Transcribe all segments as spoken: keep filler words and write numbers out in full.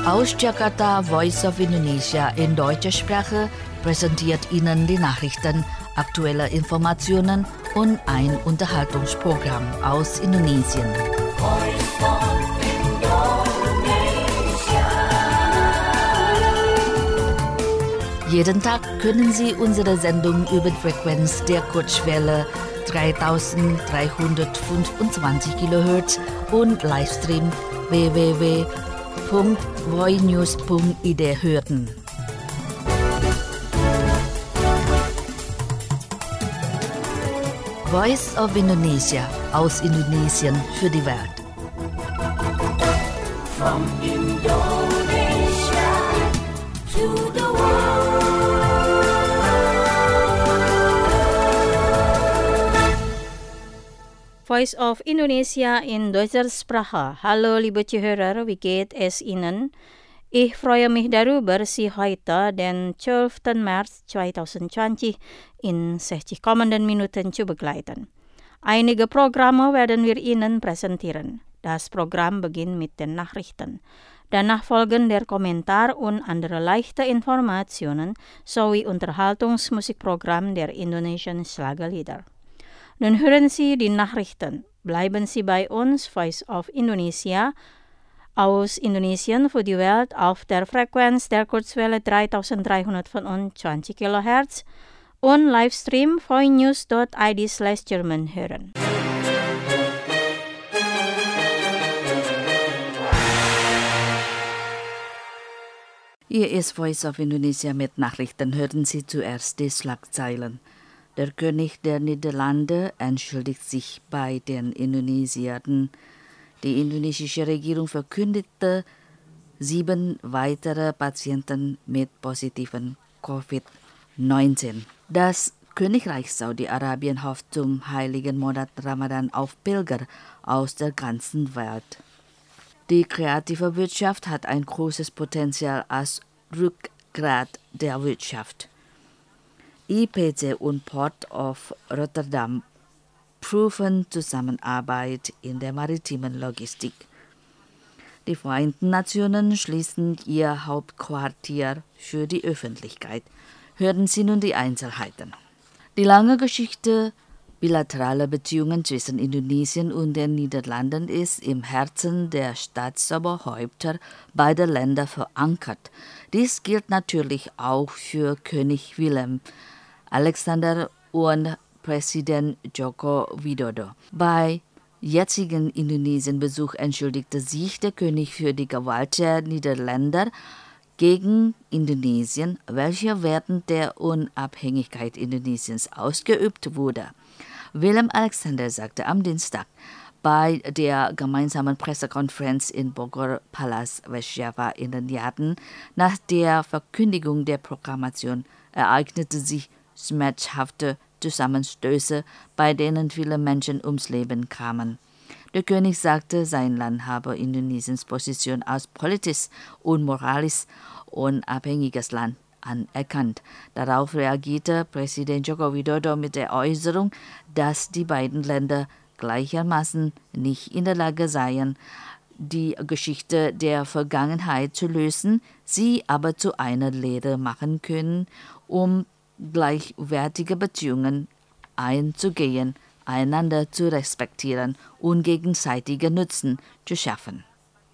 Aus Jakarta, Voice of Indonesia in deutscher Sprache präsentiert Ihnen die Nachrichten, aktuelle Informationen und ein Unterhaltungsprogramm aus Indonesien. Jeden Tag können Sie unsere Sendung über die Frequenz der Kurzwelle dreitausenddreihundertfünfundzwanzig Kilohertz und Livestream w w w punkt voinews punkt i d hören. Voice of Indonesia aus Indonesien für die Welt. From Indonesia to the world. Voice of Indonesia in deutscher Sprache. Hallo liebe Zuhörer, wie geht es Ihnen? Ich freue mich darüber, Sie heute, den zwölften März zweitausendzwanzig, in sechzig kommenden Minuten zu begleiten. Einige Programme werden wir Ihnen präsentieren. Das Programm beginnt mit den Nachrichten. Danach folgen der Kommentar und andere leichte Informationen sowie Unterhaltungsmusikprogramm der indonesischen Schlagerlieder. Nun hören Sie die Nachrichten. Bleiben Sie bei uns, Voice of Indonesia, aus Indonesien für die Welt auf der Frequenz der Kurzwelle dreitausenddreihundertfünfundzwanzig Kilohertz und Livestream voinews punkt i d slash German hören. Hier ist Voice of Indonesia mit Nachrichten. Hören Sie zuerst die Schlagzeilen. Der König der Niederlande entschuldigt sich bei den Indonesiern. Die indonesische Regierung verkündete sieben weitere Patienten mit positiven Covid neunzehn. Das Königreich Saudi-Arabien hofft zum heiligen Monat Ramadan auf Pilger aus der ganzen Welt. Die kreative Wirtschaft hat ein großes Potenzial als Rückgrat der Wirtschaft. I P C und Port of Rotterdam prüfen Zusammenarbeit in der maritimen Logistik. Die Vereinten Nationen schließen ihr Hauptquartier für die Öffentlichkeit. Hören Sie nun die Einzelheiten. Die lange Geschichte bilateraler Beziehungen zwischen Indonesien und den Niederlanden ist im Herzen der Staatsoberhäupter beider Länder verankert. Dies gilt natürlich auch für König Willem Alexander und Präsident Joko Widodo. Bei jetzigen Indonesien-Besuch entschuldigte sich der König für die Gewalt der Niederländer gegen Indonesien, welche während der Unabhängigkeit Indonesiens ausgeübt wurde. Willem Alexander sagte am Dienstag bei der gemeinsamen Pressekonferenz in Bogor Palace West Java in den Jahren nach der Verkündigung der Proklamation ereignete sich schmerzhafte Zusammenstöße, bei denen viele Menschen ums Leben kamen. Der König sagte, sein Land habe Indonesiens Position als politisch und moralisch unabhängiges Land anerkannt. Darauf reagierte Präsident Joko Widodo mit der Äußerung, dass die beiden Länder gleichermaßen nicht in der Lage seien, die Geschichte der Vergangenheit zu lösen, sie aber zu einer Lehre machen können, um gleichwertige Beziehungen einzugehen, einander zu respektieren und gegenseitigen Nutzen zu schaffen.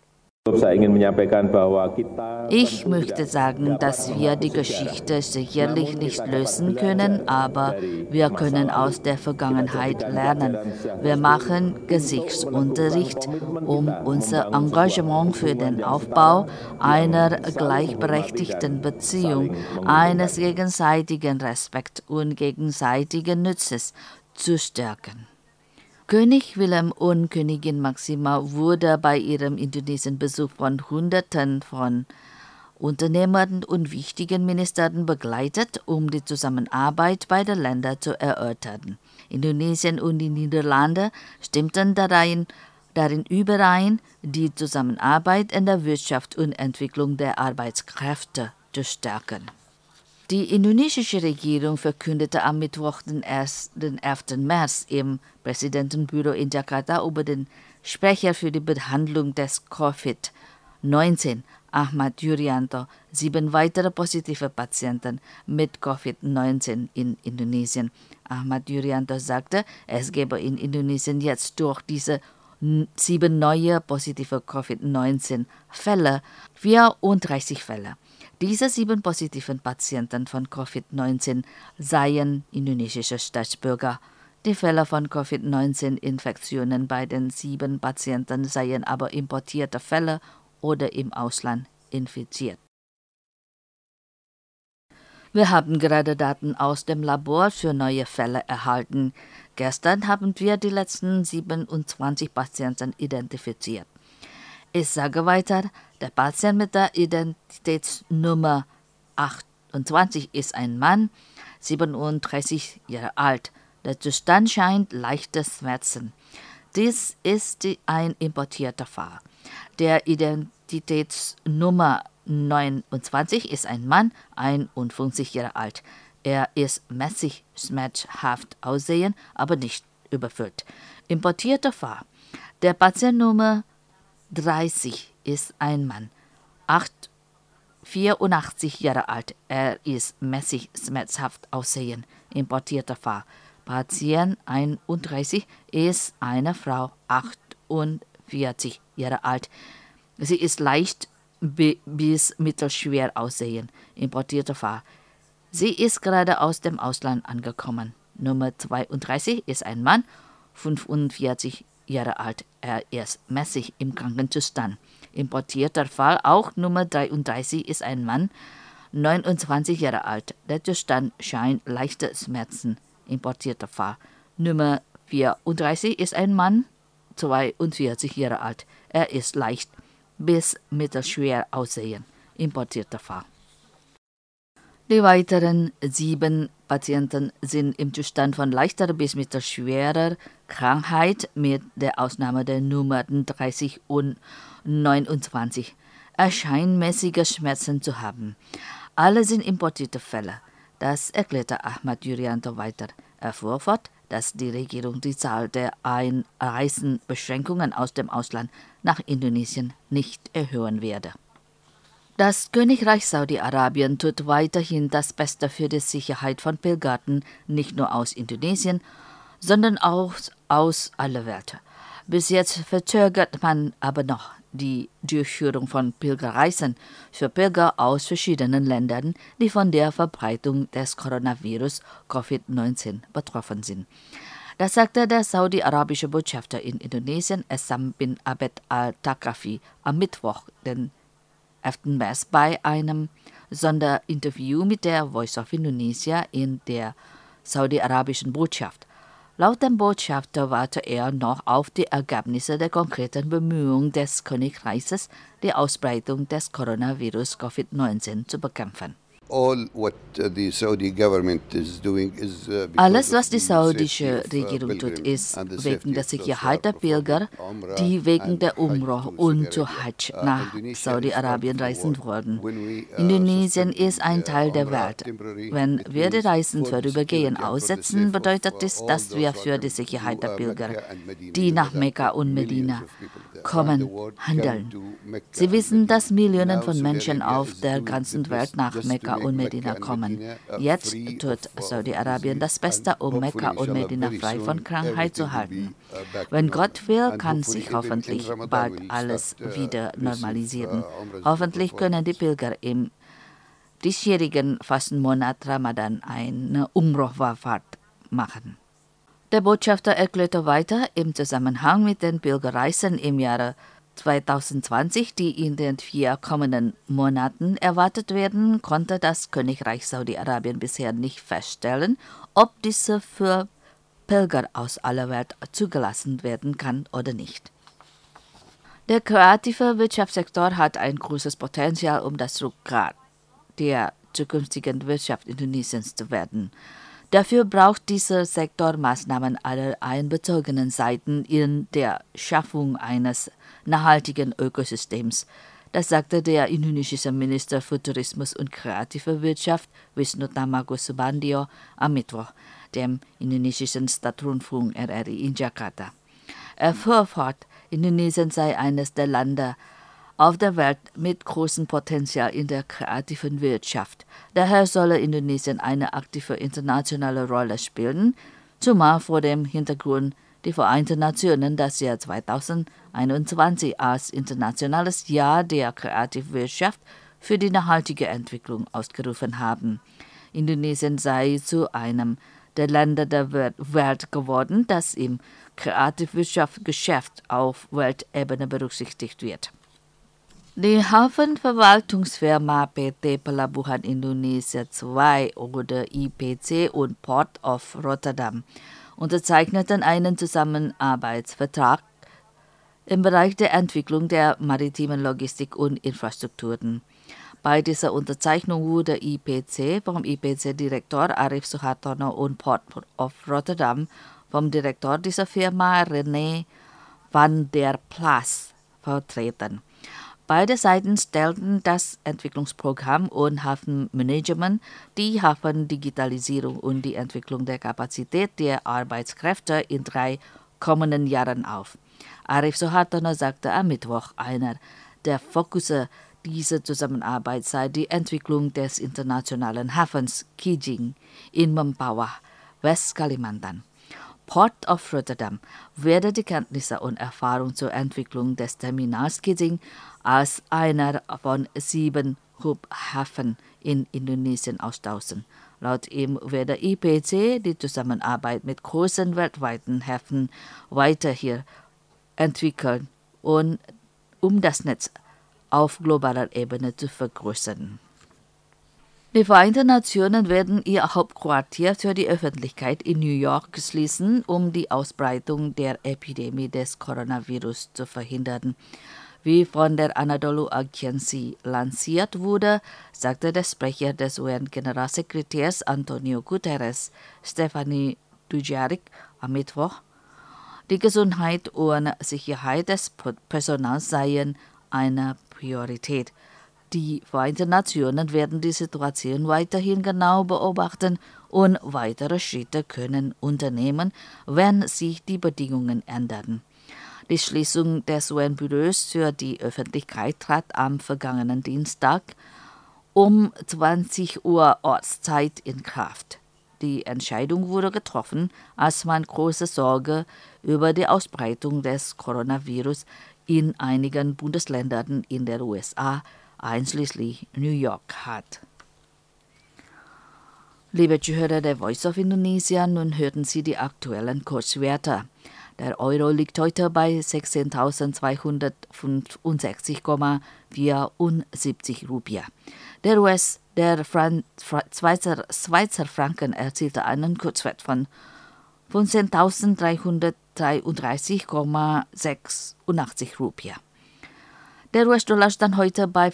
Ich möchte sagen, dass wir die Geschichte sicherlich nicht lösen können, aber wir können aus der Vergangenheit lernen. Wir machen Geschichtsunterricht, um unser Engagement für den Aufbau einer gleichberechtigten Beziehung, eines gegenseitigen Respekts und gegenseitigen Nutzes zu stärken. König Willem und Königin Maxima wurde bei ihrem Indonesien-Besuch von Hunderten von Unternehmern und wichtigen Ministern begleitet, um die Zusammenarbeit beider Länder zu erörtern. Indonesien und die Niederlande stimmten darin, darin überein, die Zusammenarbeit in der Wirtschaft und Entwicklung der Arbeitskräfte zu stärken. Die indonesische Regierung verkündete am Mittwoch, den elften März, im Präsidentenbüro in Jakarta über den Sprecher für die Behandlung des Covid neunzehn. Ahmad Yuryanto, sieben weitere positive Patienten mit Covid neunzehn in Indonesien. Ahmad Yuryanto sagte, es gebe in Indonesien jetzt durch diese sieben neue positive Covid neunzehn Fälle vierunddreißig Fälle. Diese sieben positiven Patienten von Covid neunzehn seien indonesische Staatsbürger. Die Fälle von Covid neunzehn Infektionen bei den sieben Patienten seien aber importierte Fälle oder im Ausland infiziert. Wir haben gerade Daten aus dem Labor für neue Fälle erhalten. Gestern haben wir die letzten siebenundzwanzig Patienten identifiziert. Ich sage weiter, der Patient mit der Identitätsnummer achtundzwanzig ist ein Mann, siebenunddreißig Jahre alt. Der Zustand scheint leichte Schmerzen. Dies ist die, ein importierter Fall. Der Identitätsnummer neunundzwanzig ist ein Mann, einundfünfzig Jahre alt. Er ist mäßig schmerzhaft aussehen, aber nicht überfüllt. Importierter Fall. Der Patient Nummer dreißig ist ein Mann, vierundachtzig Jahre alt. Er ist mäßig schmerzhaft aussehen. Importierter Fall. Patient einunddreißig ist eine Frau, achtundvierzig Jahre alt. Sie ist leicht bis mittelschwer aussehen. Importierter Fall. Sie ist gerade aus dem Ausland angekommen. Nummer zweiunddreißig ist ein Mann, fünfundvierzig Jahre alt. Er ist mäßig im Krankenzustand. Importierter Fall. Auch Nummer dreiunddreißig ist ein Mann, neunundzwanzig Jahre alt. Der Zustand scheint leichte Schmerzen. Importierter Fall. Nummer vierunddreißig ist ein Mann, zweiundvierzig Jahre alt. Er ist leicht bis mittelschwer aussehen. Importierter Fall. Die weiteren sieben Patienten sind im Zustand von leichter bis mittelschwerer Krankheit mit der Ausnahme der Nummern dreißig und neunundzwanzig. Er scheint mäßige Schmerzen zu haben. Alle sind importierte Fälle. Das erklärte Ahmad Yuryanto weiter. Er fuhr fort, dass die Regierung die Zahl der Einreisenbeschränkungen aus dem Ausland nach Indonesien nicht erhöhen werde. Das Königreich Saudi-Arabien tut weiterhin das Beste für die Sicherheit von Pilgern, nicht nur aus Indonesien, sondern auch aus aller Welt. Bis jetzt verzögert man aber noch die Durchführung von Pilgerreisen für Pilger aus verschiedenen Ländern, die von der Verbreitung des Coronavirus Covid neunzehn betroffen sind. Das sagte der saudi-arabische Botschafter in Indonesien, Essam bin Abed al-Takafi, am Mittwoch, den elften März, bei einem Sonderinterview mit der Voice of Indonesia in der saudi-arabischen Botschaft. Laut dem Botschafter warte er noch auf die Ergebnisse der konkreten Bemühungen des Königreichs, die Ausbreitung des Coronavirus Covid neunzehn zu bekämpfen. All what uh, the Saudi government is doing is uh, Alles, was die saudische Regierung tut, ist wegen der Sicherheit der Pilger, die wegen der Umrah und zu Hajj nach Saudi-Arabien reisen wollen. Indonesien ist ein Teil der Welt. Wenn wir die Reisen vorübergehend aussetzen, bedeutet dies, dass wir für die Sicherheit der Pilger, die nach Mekka und Medina kommen, handeln. Sie wissen, dass Millionen von Menschen auf der ganzen Welt nach Mekka und Medina kommen. Jetzt tut Saudi-Arabien das Beste, um Mekka und Medina frei von Krankheit zu halten. Wenn Gott will, kann sich hoffentlich bald alles wieder normalisieren. Hoffentlich können die Pilger im diesjährigen Fastenmonat Ramadan eine Umrah-Wallfahrt machen. Der Botschafter erklärte weiter, im Zusammenhang mit den Pilgerreisen im Jahre zweitausendzwanzig, die in den vier kommenden Monaten erwartet werden, konnte das Königreich Saudi-Arabien bisher nicht feststellen, ob diese für Pilger aus aller Welt zugelassen werden kann oder nicht. Der kreative Wirtschaftssektor hat ein großes Potenzial, um das Rückgrat der zukünftigen Wirtschaft Indonesiens zu werden. Dafür braucht dieser Sektor Maßnahmen aller einbezogenen Seiten in der Schaffung eines nachhaltigen Ökosystems. Das sagte der indonesische Minister für Tourismus und kreative Wirtschaft Wisnu Tamago Subandrio am Mittwoch, dem indonesischen Staatsrundfunk R R I in Jakarta. Er fuhr fort, Indonesien sei eines der Länder auf der Welt mit großem Potenzial in der kreativen Wirtschaft. Daher solle Indonesien eine aktive internationale Rolle spielen, zumal vor dem Hintergrund die Vereinten Nationen das Jahr zweitausendeinundzwanzig als internationales Jahr der Kreativwirtschaft für die nachhaltige Entwicklung ausgerufen haben. Indonesien sei zu einem der Länder der Welt geworden, das im Kreativwirtschaftsgeschäft auf Weltebene berücksichtigt wird. Die Hafenverwaltungsfirma P T Pelabuhan Indonesia zwei oder I P C und Port of Rotterdam unterzeichneten einen Zusammenarbeitsvertrag im Bereich der Entwicklung der maritimen Logistik und Infrastrukturen. Bei dieser Unterzeichnung wurde I P C vom I P C-Direktor Arif Suhartono und Port of Rotterdam vom Direktor dieser Firma René van der Plas vertreten. Beide Seiten stellten das Entwicklungsprogramm und Hafenmanagement, die Hafendigitalisierung und die Entwicklung der Kapazität der Arbeitskräfte in drei kommenden Jahren auf. Arif Suhartono sagte am Mittwoch, einer der Fokusse dieser Zusammenarbeit sei die Entwicklung des internationalen Hafens Kijing in Mempawah, Westkalimantan. Port of Rotterdam werde die Kenntnisse und Erfahrung zur Entwicklung des Terminals Kijing als einer von sieben Hubhäfen in Indonesien austauschen. Laut ihm werde I P C die Zusammenarbeit mit großen weltweiten Häfen weiter hier entwickeln und um das Netz auf globaler Ebene zu vergrößern. Die Vereinten Nationen werden ihr Hauptquartier für die Öffentlichkeit in New York schließen, um die Ausbreitung der Epidemie des Coronavirus zu verhindern. Wie von der Anadolu Agency lanciert wurde, sagte der Sprecher des U N-Generalsekretärs Antonio Guterres, Stephanie Dujarric, am Mittwoch, die Gesundheit und Sicherheit des Personals seien eine Priorität. Die Vereinten Nationen werden die Situation weiterhin genau beobachten und weitere Schritte können unternehmen, wenn sich die Bedingungen ändern. Die Schließung des U N-Büros für die Öffentlichkeit trat am vergangenen Dienstag um zwanzig Uhr Ortszeit in Kraft. Die Entscheidung wurde getroffen, als man große Sorge über die Ausbreitung des Coronavirus in einigen Bundesländern in der U S A, einschließlich New York, hat. Liebe Zuhörer der Voice of Indonesia, nun hörten Sie die aktuellen Kurswerte. Der Euro liegt heute bei sechzehntausendzweihundertfünfundsechzig Komma vierundsiebzig Rupia. Der U S, der Fran- Schweizer, Schweizer Franken erzielte einen Kurswert von fünfzehntausenddreihundertdreiunddreißig Komma sechsundachtzig Rupia. Der U S-Dollar stand heute bei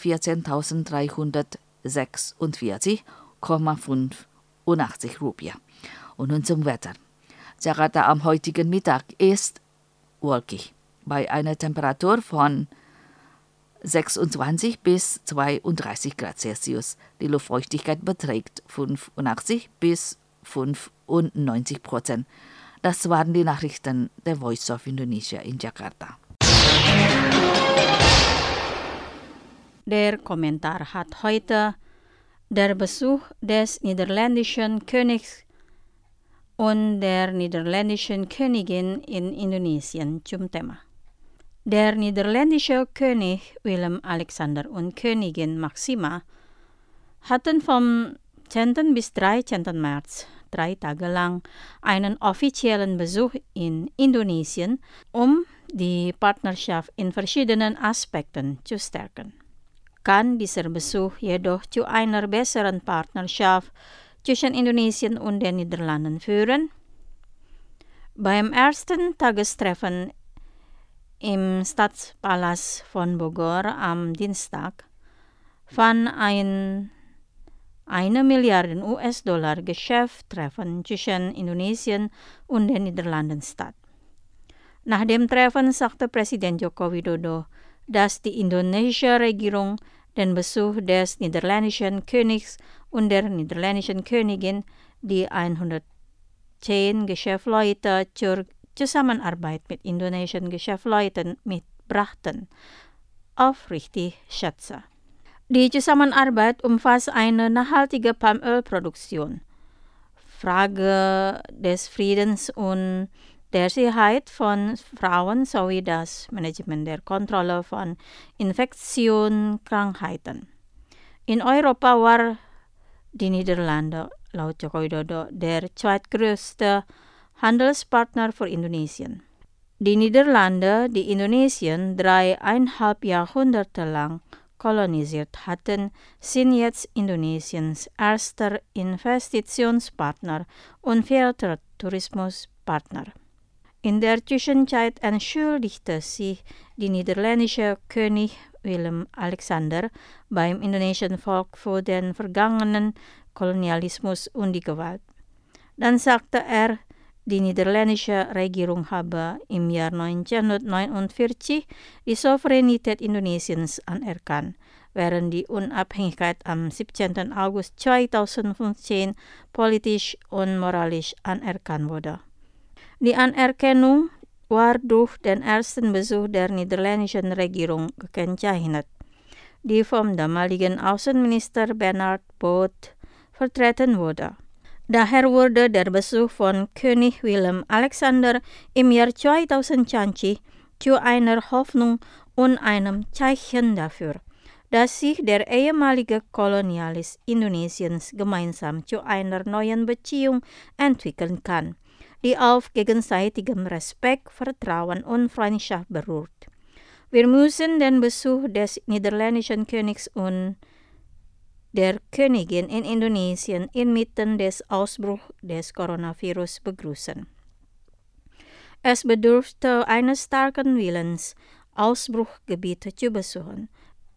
vierzehntausenddreihundertsechsundvierzig Komma fünfundachtzig Rupia. Und nun zum Wetter. Jakarta am heutigen Mittag ist wolkig, bei einer Temperatur von sechsundzwanzig bis zweiunddreißig Grad Celsius. Die Luftfeuchtigkeit beträgt fünfundachtzig bis fünfundneunzig Prozent. Das waren die Nachrichten der Voice of Indonesia in Jakarta. Der Kommentar hat heute der Besuch des niederländischen Königs und der niederländischen Königin in Indonesien zum Thema. Der niederländische König Willem-Alexander und Königin Maxima hatten vom zehnten bis dreizehnten März drei Tage lang einen offiziellen Besuch in Indonesien, um die Partnerschaft in verschiedenen Aspekten zu stärken. Kann dieser Besuch jedoch zu einer besseren Partnerschaft zwischen Indonesien und den Niederlanden führen? Beim ersten Tagestreffen im Stadtpalast von Bogor am Dienstag fand ein eine Milliarde U S-Dollar Geschäftstreffen zwischen Indonesien und den Niederlanden statt. Nach dem Treffen sagte Präsident Joko Widodo, dass die indonesische Regierung den Besuch des niederländischen Königs und der niederländischen Königin, die hundertzehn Geschäftsleute zur Zusammenarbeit mit indonesischen Geschäftsleuten mitbrachten, aufrichtig schätze. Die Zusammenarbeit umfasst eine nachhaltige Palmölproduktion, Frage des Friedens und der Sicherheit von Frauen sowie das Management der Kontrolle von Infektionskrankheiten. In Europa war die Niederlande laut Joko Widodo der zweitgrößte Handelspartner für Indonesien. Die Niederlande, die Indonesien dreieinhalb Jahrhunderte lang kolonisiert hatten, sind jetzt Indonesiens erster Investitionspartner und vierter Tourismuspartner. In der Zwischenzeit entschuldigte sich die niederländische König Willem Alexander beim indonesischen Volk für den vergangenen Kolonialismus und die Gewalt. Dann sagte er, die niederländische Regierung habe im Jahr neunzehnhundertneunundvierzig die Souveränität Indonesiens anerkannt, während die Unabhängigkeit am siebzehnten August zweitausendfünfzehn politisch und moralisch anerkannt wurde. Die Anerkennung war durch den ersten Besuch der niederländischen Regierung gekennzeichnet, die vom damaligen Außenminister Bernard Bot vertreten wurde. Daher wurde der Besuch von König Willem Alexander im Jahr zweitausendzwanzig zu einer Hoffnung und einem Zeichen dafür, dass sich der ehemalige Kolonialist Indonesiens gemeinsam zu einer neuen Beziehung entwickeln kann, die auf gegenseitigem Respekt, Vertrauen und Freundschaft beruht. Wir müssen den Besuch des niederländischen Königs und der Königin in Indonesien inmitten des Ausbruchs des Coronavirus begrüßen. Es bedurfte eines starken Willens, Ausbruchgebiete zu besuchen.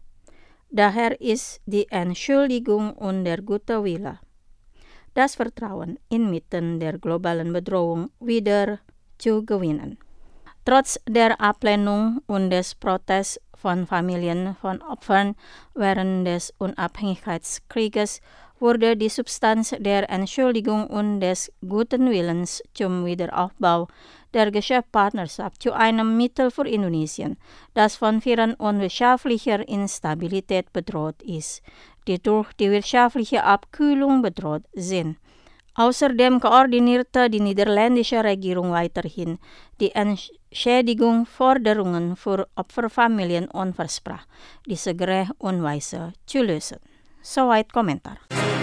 Daher ist die Entschuldigung und der gute Wille, das Vertrauen inmitten der globalen Bedrohung wieder zu gewinnen. Trotz der Ablehnung und des Protests von Familien von Opfern während des Unabhängigkeitskrieges wurde die Substanz der Entschuldigung und des guten Willens zum Wiederaufbau der Geschäftspartnerschaft zu einem Mittel für Indonesien, das von Viren und wirtschaftlicher Instabilität bedroht ist, die durch die wirtschaftliche Abkühlung bedroht sind. Außerdem koordinierte die niederländische Regierung weiterhin die Entschädigungsforderungen für Opferfamilien und versprach, diese gerecht und weise zu lösen. Soweit Kommentar.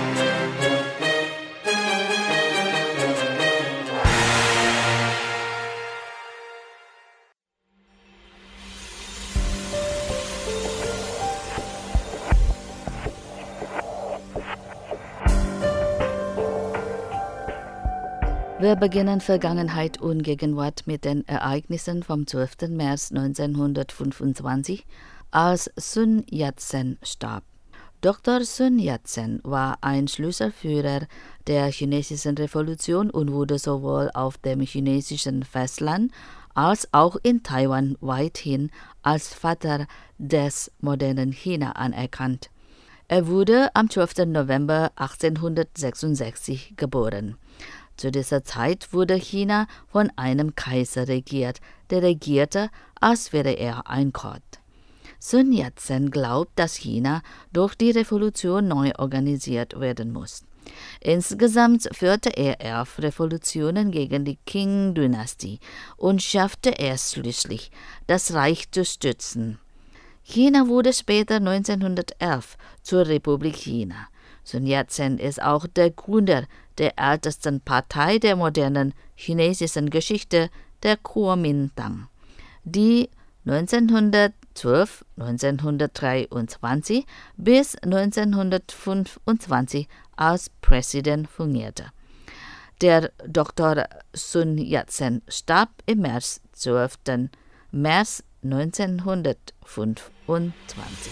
Wir beginnen Vergangenheit und Gegenwart mit den Ereignissen vom zwölften März neunzehnhundertfünfundzwanzig, als Sun Yat-sen starb. Doktor Sun Yat-sen war ein Schlüsselführer der chinesischen Revolution und wurde sowohl auf dem chinesischen Festland als auch in Taiwan weithin als Vater des modernen China anerkannt. Er wurde am zwölften November achtzehnhundertsechsundsechzig geboren. Zu dieser Zeit wurde China von einem Kaiser regiert, der regierte, als wäre er ein Gott. Sun Yat-sen glaubt, dass China durch die Revolution neu organisiert werden muss. Insgesamt führte er elf Revolutionen gegen die Qing-Dynastie und schaffte es schließlich, das Reich zu stützen. China wurde später neunzehnhundertelf zur Republik China. Sun Yat-sen ist auch der Gründer der ältesten Partei der modernen chinesischen Geschichte, der Kuomintang, die neunzehnhundertzwölf bis neunzehnhundertdreiundzwanzig bis neunzehnhundertfünfundzwanzig als Präsident fungierte. Der Doktor Sun Yat-sen starb im März, zwölften März neunzehnhundertfünfundzwanzig.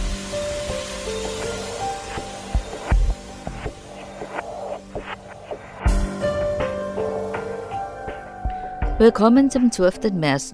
Willkommen zum zwölften März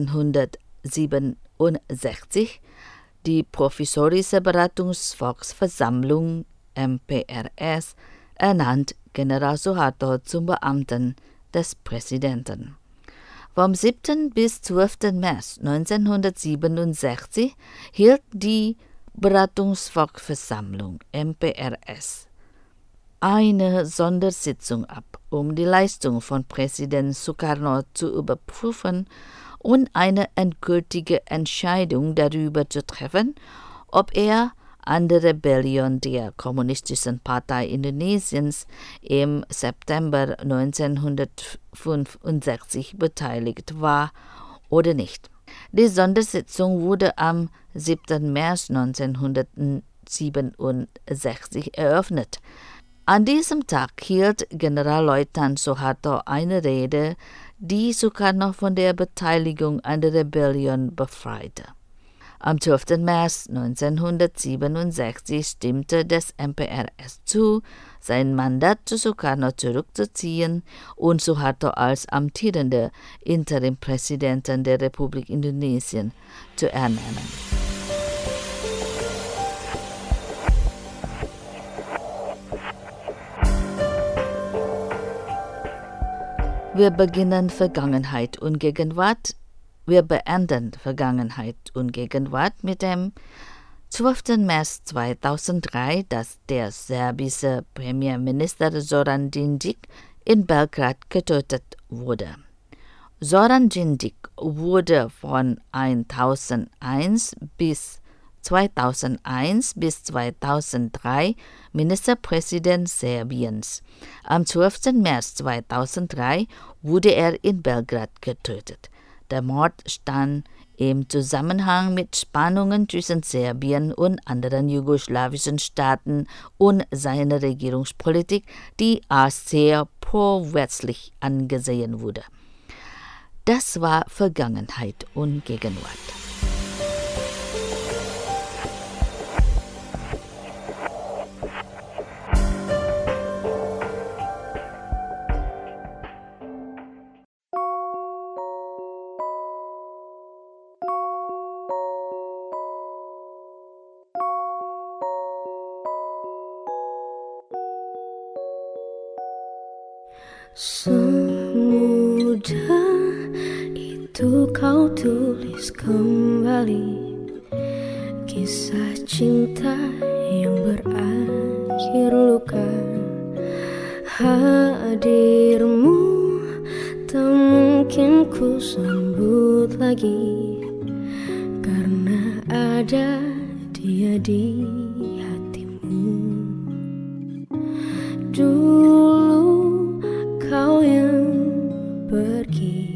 neunzehnhundertsiebenundsechzig. Die Provisorische Beratungsvolksversammlung M P R S ernannt General Suharto zum Beamten des Präsidenten. Vom siebten bis zwölften März neunzehnhundertsiebenundsechzig hielt die Beratungsvolksversammlung M P R S eine Sondersitzung ab, um die Leistung von Präsident Sukarno zu überprüfen und eine endgültige Entscheidung darüber zu treffen, ob er an der Rebellion der Kommunistischen Partei Indonesiens im September neunzehnhundertfünfundsechzig beteiligt war oder nicht. Die Sondersitzung wurde am siebten März neunzehnhundertsiebenundsechzig eröffnet. An diesem Tag hielt Generalleutnant Suharto eine Rede, die Sukarno von der Beteiligung an der Rebellion befreite. Am zwölften März neunzehnhundertsiebenundsechzig stimmte das M P R S zu, sein Mandat zu Sukarno zurückzuziehen und Suharto als amtierender Interimpräsidenten der Republik Indonesien zu ernennen. Wir beginnen Vergangenheit und Gegenwart. Wir beenden Vergangenheit und Gegenwart mit dem zwölften März zweitausenddrei, dass der serbische Premierminister Zoran Đinđić in Belgrad getötet wurde. Zoran Đinđić wurde von eintausendeins bis zweitausendeins bis zweitausenddrei Ministerpräsident Serbiens. Am zwölften März zweitausenddrei wurde er in Belgrad getötet. Der Mord stand im Zusammenhang mit Spannungen zwischen Serbien und anderen jugoslawischen Staaten und seiner Regierungspolitik, die als sehr pro-westlich angesehen wurde. Das war Vergangenheit und Gegenwart. Semudah itu kau tulis kembali kisah cinta yang berakhir luka. Hadirmu tak mungkin ku sambut lagi, karena ada dia di hatimu. Dulu kau yang pergi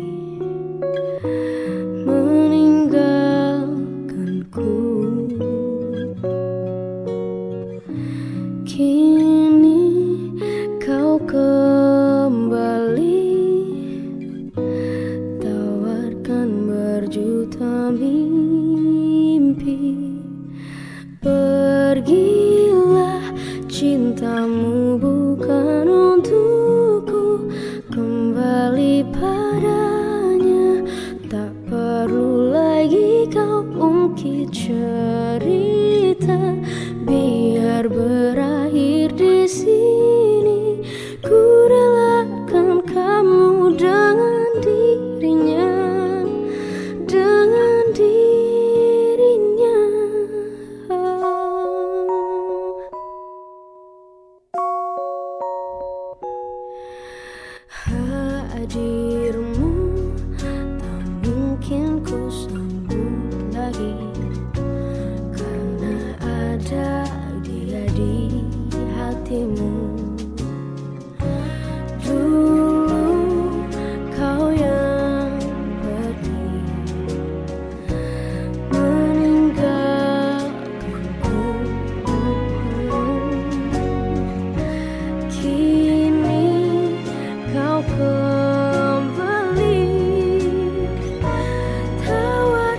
meninggalkanku, kini kau kembali tawarkan berjuta mimpi. Pergilah, cintamu bukan untukku, kembali padanya. Tak perlu lagi kau ungkit cerita, biar berakhir di sini. Ku relakan kamu dengan dirinya, dengan dirinya. Hadirmu tak mungkin ku sambut lagi, karena ada dia di hatimu. Dulu kau yang pergi meninggalkanku, kini kau kembali tawarkan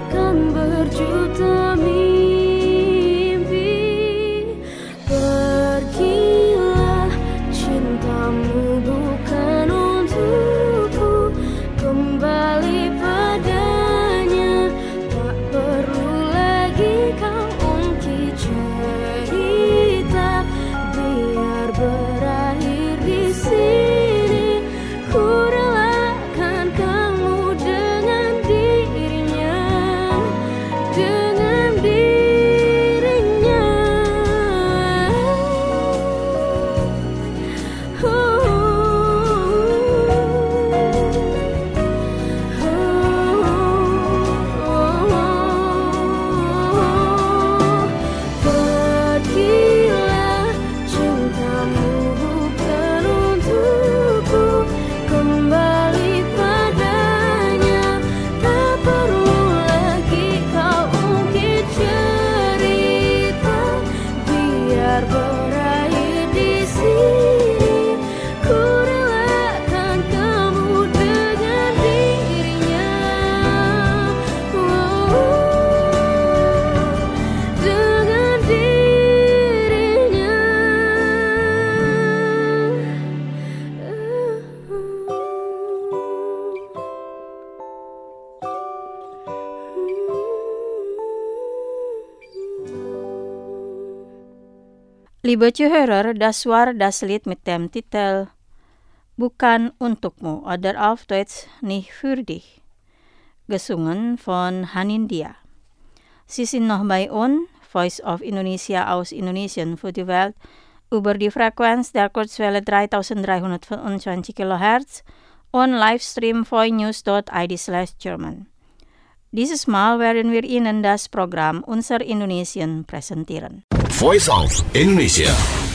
Liebe Zuhörer, das war das Lied mit dem Titel Bukan Untukmu oder auf Deutsch Nicht für dich, gesungen von Hanindia. Sie sind noch bei uns, Voice of Indonesia aus Indonesien für die Welt, über die Frequenz der Kurzwelle dreitausenddreihundertfünfundzwanzig Kilohertz und Livestream voinews dot i d slash German. Dieses Mal werden wir Ihnen das Programm Unser Indonesien präsentieren. Voice of Indonesia.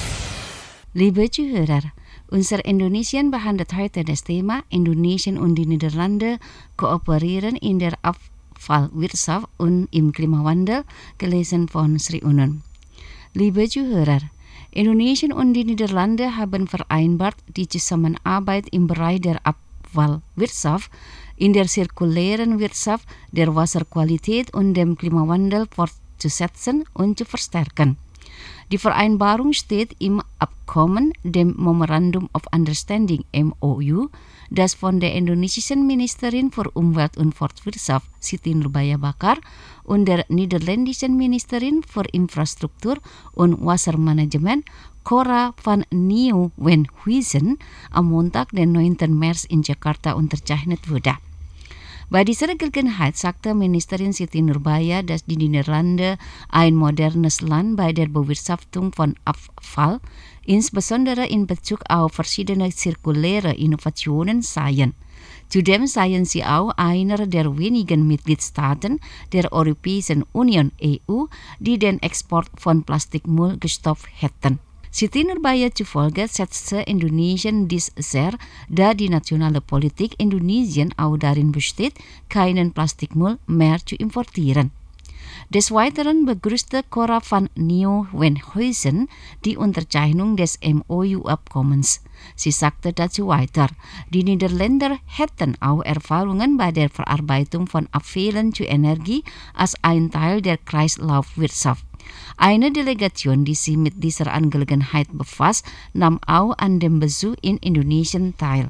Liebe Zuhörer, Unser Indonesien behandelt heute das Thema Indonesien und die Niederlande kooperieren in der Abfallwirtschaft und im Klimawandel, gelesen von Sri Unun. Liebe Zuhörer, Indonesien und die Niederlande haben vereinbart, die Zusammenarbeit im Bereich der Abfallwirtschaft, in der zirkulären Wirtschaft, der Wasserqualität und dem Klimawandel fortzusetzen und zu verstärken. Die Vereinbarung steht im Abkommen, dem Memorandum of Understanding M O U, das von der indonesischen Ministerin für Umwelt und Forstwirtschaft Siti Nurbaya-Bakar und der niederländischen Ministerin für Infrastruktur und Wassermanagement Cora van Nieuwenhuizen am Montag, den neunten März in Jakarta unterzeichnet wurde. Bei dieser Gelegenheit sagte Ministerin Siti Nurbaya, dass die Niederlande ein modernes Land bei der Bewirtschaftung von Abfall, insbesondere in Bezug auf verschiedene zirkuläre Innovationen seien. Zudem seien sie auch einer der wenigen Mitgliedstaaten der Europäischen Union E U, die den Export von Plastikmüll gestoppt hätten. Siti Nurbaya zufolge setzte Indonesien dies sehr, da die nationale Politik Indonesien auch darin besteht, keinen Plastikmüll mehr zu importieren. Des Weiteren begrüßte Cora van Nieuwenhuizen die Unterzeichnung des M O U-Abkommens. Sie sagte dazu weiter, die Niederländer hätten auch Erfahrungen bei der Verarbeitung von Abfällen zu Energie als ein Teil der Kreislaufwirtschaft. Eine Delegation, die sich mit dieser Angelegenheit befasst, nahm auch an dem Besuch in Indonesien teil.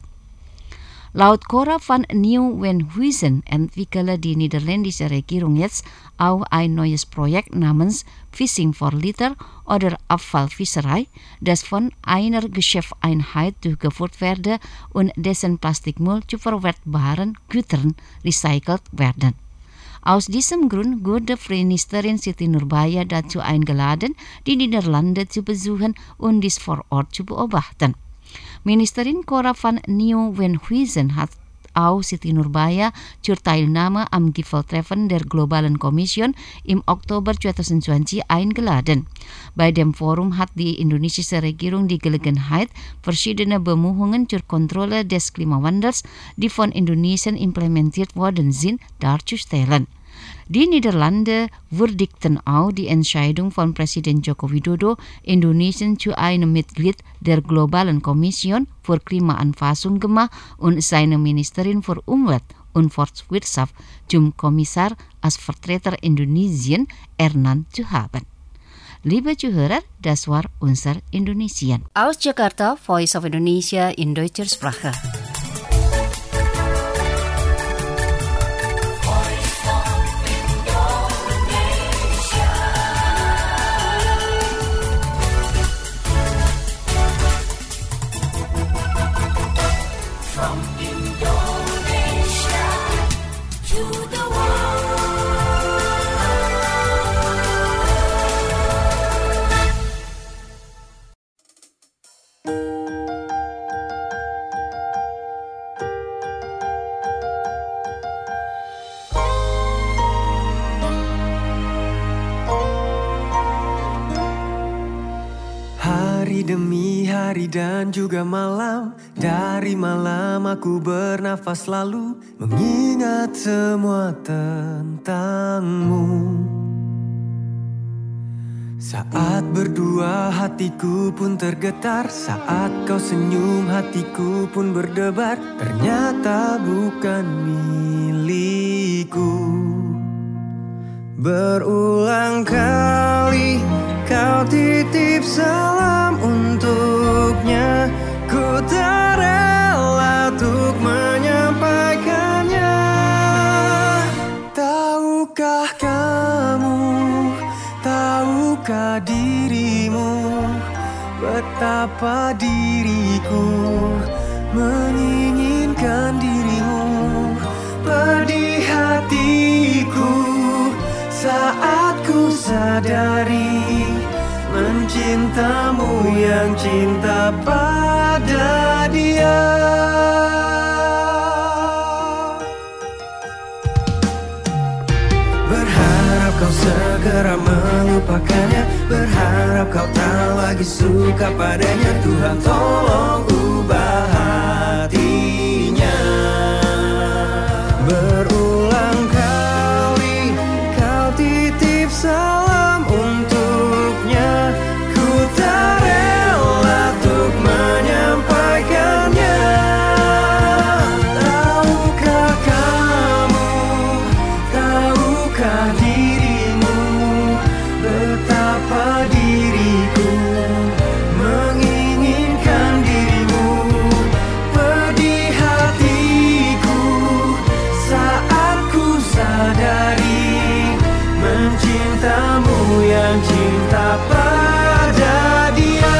Laut Cora van Nieuwenhuizen entwickele die niederländische Regierung jetzt auch ein neues Projekt namens Fishing for Litter oder Abfallfischerei, das von einer Geschäftseinheit durchgeführt werde und dessen Plastikmüll zu verwertbaren Gütern recycelt werden. Aus diesem Grund wurde Ministerin Siti Nurbaya dazu eingeladen, die Niederlande zu besuchen und dies vor Ort zu beobachten. Ministerin Cora van Nieuwenhuizen hat auch Siti Nurbaya zur Teilnahme am Gipfeltreffen der Globalen Kommission im Oktober zwanzig zwanzig eingeladen. Bei dem Forum hat die indonesische Regierung die Gelegenheit, verschiedene Bemühungen zur Kontrolle des Klimawandels, die von Indonesien implementiert worden sind, darzustellen. Die Niederlande würdigten auch die Entscheidung von Präsident Joko Widodo, Indonesien zu einem Mitglied der Globalen Kommission für Klimaanpassung gemacht und seine Ministerin für Umwelt und Forstwirtschaft zum Kommissar als Vertreter Indonesien ernannt zu haben. Liebe Zuhörer, das war unser Indonesien. Aus Jakarta, Voice of Indonesia in deutscher Sprache. Demi hari dan juga malam, dari malam aku bernafas lalu mengingat semua tentangmu. Saat berdua hatiku pun tergetar, saat kau senyum hatiku pun berdebar, ternyata bukan milikku. Berulang kali kau titip salam untuknya, ku tak rela untuk menyampaikannya. Tahukah kamu, tahukah dirimu, betapa diriku menginginkan dirimu. Pedih hatiku saat ku sadari mencintamu yang cinta pada dia. Berharap kau segera melupakannya, berharap kau tak lagi suka padanya. Tuhan tolong ubah hatinya. Berulang kali kau titip salam untuknya, ku tak rela untuk menyampaikannya. Tahukah kamu, tahukah dirimu, betapa diriku menginginkan dirimu. Pedih hatiku saat ku sadari mencintamu yang cinta pada dia.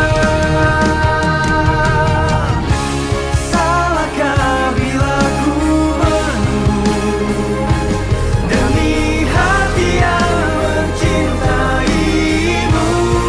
Salahkah bila ku menunggu demi hati yang mencintaimu?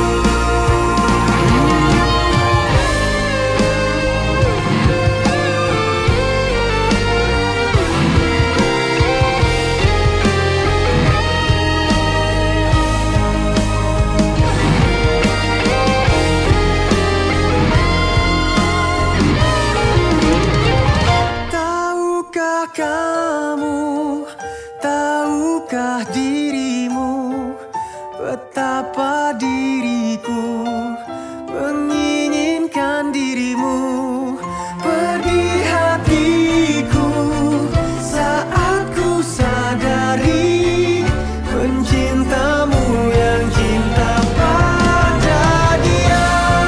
Tahukah kamu, tahukah dirimu, betapa diriku menginginkan dirimu. Pedih hatiku saat ku sadari mencintamu yang cinta pada dia.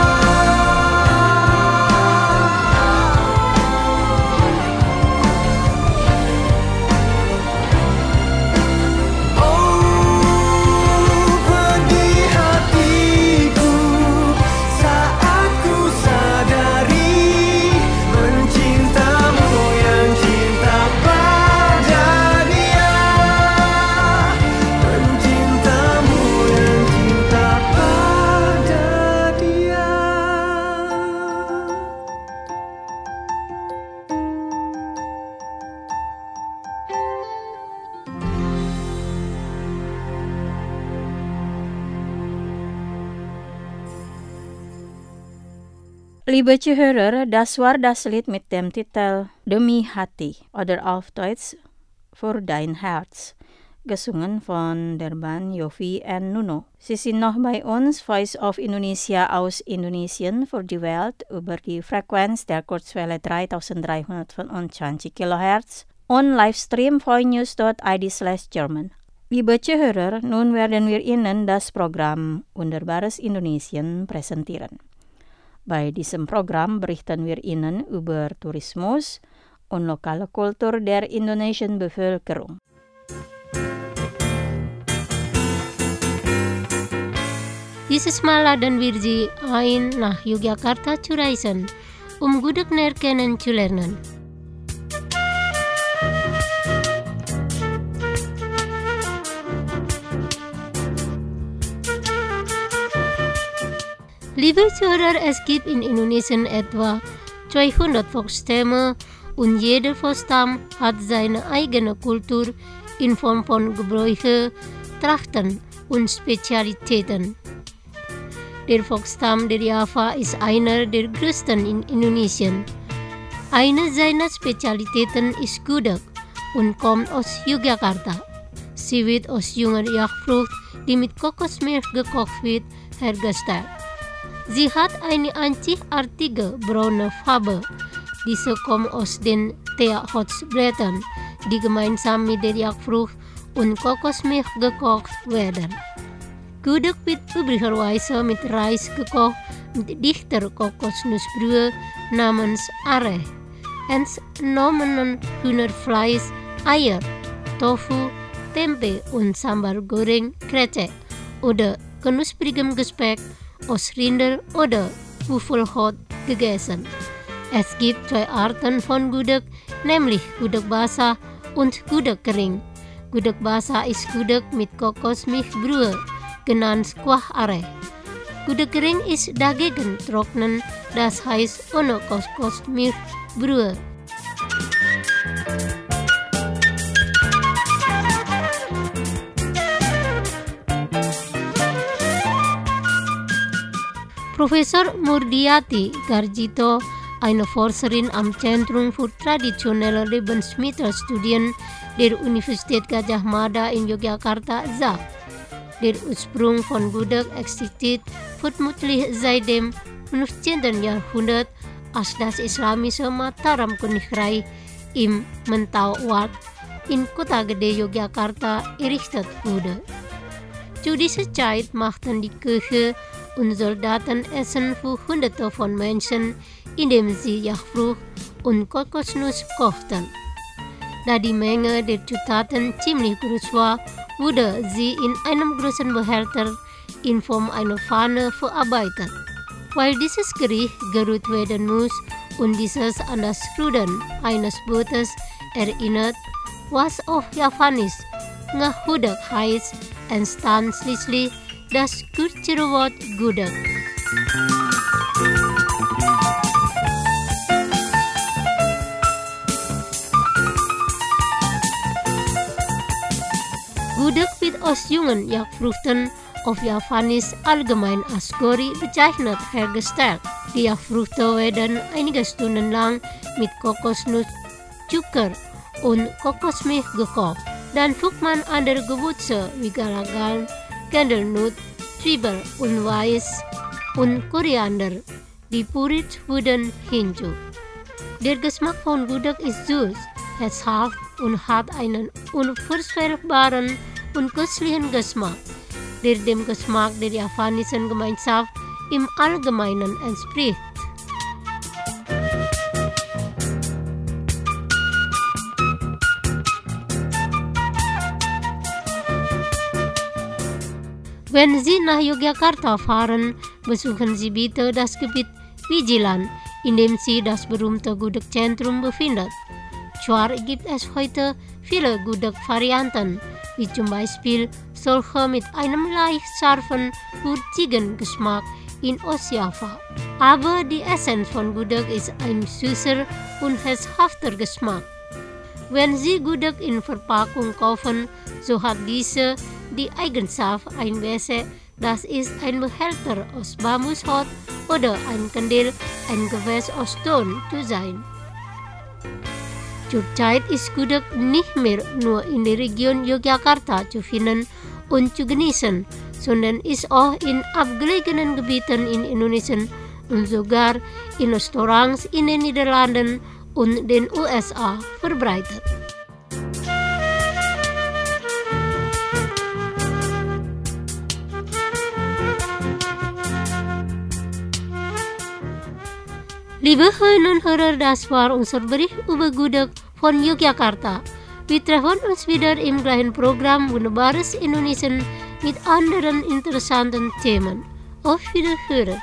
Oh, pedih hatiku saat ku sadari mencintamu yang cinta pada dia. Mencintamu yang cinta pada dia. Liebe Zuhörer, das war das Lied mit dem Titel Demi Hati oder auf Deutsch Für dein Herz, gesungen von der Band Yofi and Nuno. Sie sind noch bei uns, Voice of Indonesia aus Indonesien für die Welt über die Frequenz der Kurzwelle dreitausenddreihundertfünfundzwanzig Kilohertz und Livestream voinews dot i d slash German. Liebe Zuhörer, nun werden wir Ihnen das Programm Wunderbares Indonesien präsentieren. Bei diesem Programm berichten wir Ihnen über Tourismus und lokale Kultur der indonesischen Bevölkerung. Dieses Mal laden wir Sie ein nach Yogyakarta zu reisen, um gudeg näher kennenzulernen. Liebe Zuhörer, es gibt in Indonesien etwa zweihundert Volksstämme und jeder Volksstamm hat seine eigene Kultur in Form von Gebräuche, Trachten und Spezialitäten. Der Volksstamm der Java ist einer der größten in Indonesien. Eine seiner Spezialitäten ist Gudeg und kommt aus Yogyakarta. Sie wird aus junger Jagdfrucht, die mit Kokosmilch gekocht wird, hergestellt. Sie hat eine einzigartige braune Farbe. Diese kommt aus den Teakhotsblättern, die gemeinsam mit der Jagdfrucht und Kokosmilch gekocht werden. Gudeg wird üblicherweise mit Reis gekocht mit dichter Kokosnussbrühe namens Areh, entnommenen Hühnerfleisch, Eier, Tofu, Tempe und Sambal goreng krecek oder knusprigem Gespeck aus Rinder oder Buffelhaut gegessen. Es gibt zwei Arten von Gudeg, nämlich Gudeg basah und Gudeg kering. Gudeg basah ist Gudeg mit Kokosmilchbrühe, genannt Kuah Areh. Gudeg kering ist dagegen trocknen, das heißt ohne Kokosmilchbrühe. Professor Murdiati Garjito, eine Forscherin am Zentrum für traditionelle Lebensmittelstudien der Universität Gadjah Mada in Yogyakarta, sagt, der Ursprung von Gudeg existiert vermutlich seit dem fünfzehnten Jahrhundert, als das islamische Mataram Königreich im Mentawai in Kota Gede Yogyakarta errichtet wurde. Zu dieser Zeit machten die Köche und Soldaten Essen für Hunderte von Menschen, indem sie Jagdfrucht und Kokosnuss kochten. Da die Menge der Zutaten ziemlich groß war, wurde sie in einem großen Behälter in Form einer Pfanne verarbeitet. Weil dieses Gericht gerührt werden muss und dieses an das Rudern eines Bootes erinnert, was auf Japanisch ngahudeg heißt, entstand schließlich das kürzere Wort Gudeg. Gudeg wird aus jungen Jagdfrüchten, auf Japanisch allgemein als Gori bezeichnet, hergestellt. Die Jagdfrüchte werden einige Stunden lang mit Kokosnuss, Zucker und Kokosmilch gekocht. Dann fügt man andere Gewürze wie Garagan, Kandelnut, Zwiebel und Mais und Koriander, die puriert wurden, hinzu. Der Geschmack von Gudeg ist süß, herzhaft und hat einen unverstellbaren und köstlichen Geschmack, der dem Geschmack der japanischen Gemeinschaft im Allgemeinen entspricht. Wenn Sie nach Yogyakarta fahren, besuchen Sie bitte das Gebiet Vigilan, in dem sich das berühmte Gudeg-Zentrum befindet. Zwar gibt es heute viele Gudeg-Varianten, wie zum Beispiel solche mit einem leicht scharfen, würzigen Geschmack in Ostjava. Aber die Essenz von Gudeg ist ein süßer und herzhafter Geschmack. Wenn Sie Gudeg in Verpackung kaufen, so hat diese die Eigenschaft, ein Wesse, das ist ein Behälter aus Bambushaut oder ein Kandil, ein Gefäß aus Ton zu sein. Zurzeit ist Gudeg nicht mehr nur in der Region Yogyakarta zu finden und zu genießen, sondern ist auch in abgelegenen Gebieten in Indonesia und sogar in Restaurants in den Niederlanden und den U S A verbreitet. Liebe Hörerinnen und Hörer, das war unser Bericht über Gudeg von Yogyakarta. Wir treffen uns wieder im gleichen Programm Wunderbares Indonesien mit anderen interessanten Themen. Auf Wiederhören!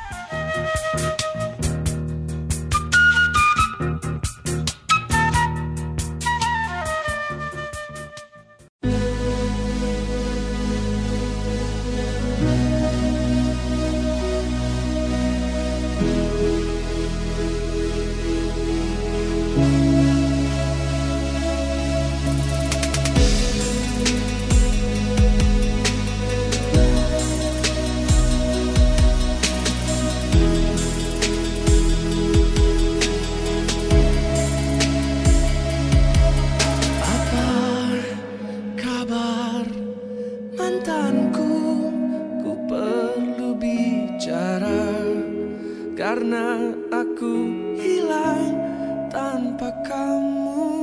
Karena aku hilang tanpa kamu.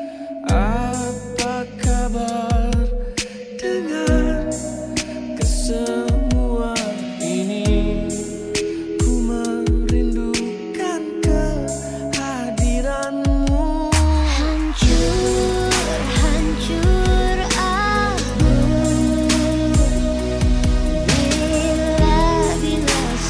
Apa kabar dengan kesemua ini? Ku merindukan kehadiranmu. Hancur, hancur aku bila-bila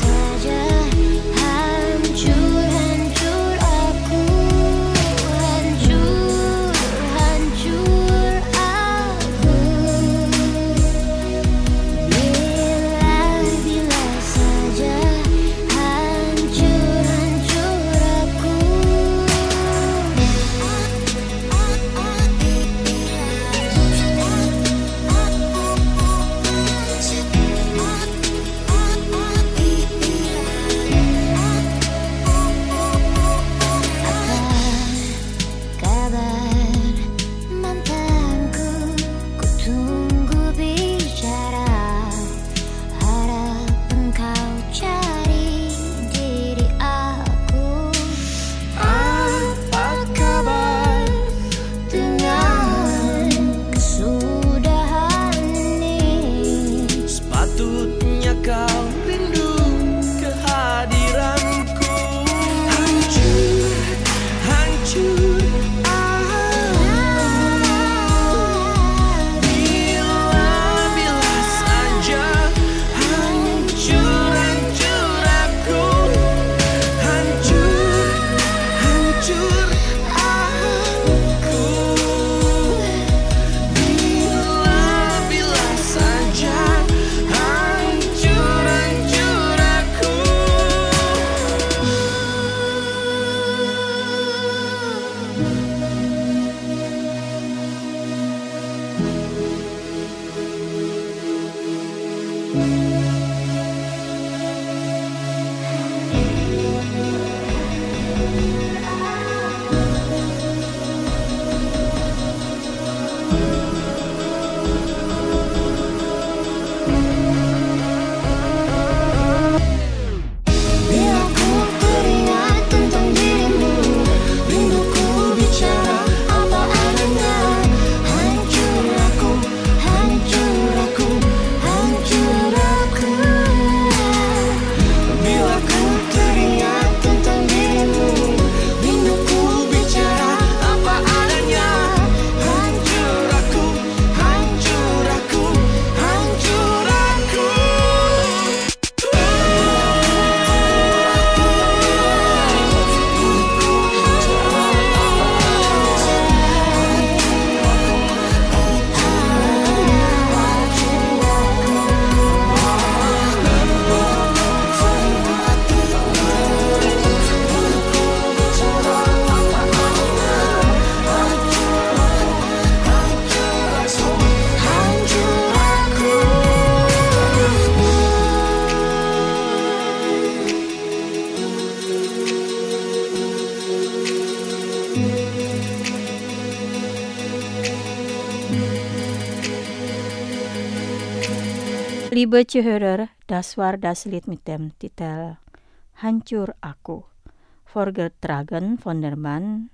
Liebe Zuhörer, das war das Lied mit dem Titel Hancur Aku, vorgetragen von der Band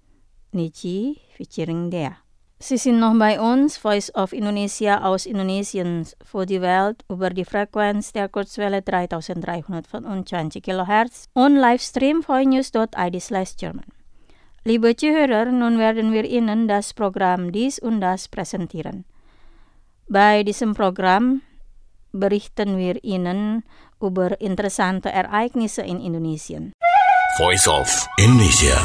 Niji featuring Dea. Sie sind noch bei uns, Voice of Indonesia aus Indonesien für die Welt über die Frequenz der Kurzwelle dreitausenddreihundertfünfundzwanzig Kilohertz und Livestream voinews dot I D slash German. Liebe Zuhörer, nun werden wir Ihnen das Programm Dies und Das präsentieren. Bei diesem Programm berichten wir Ihnen über interessante Ereignisse in Indonesien. Voice of Indonesia.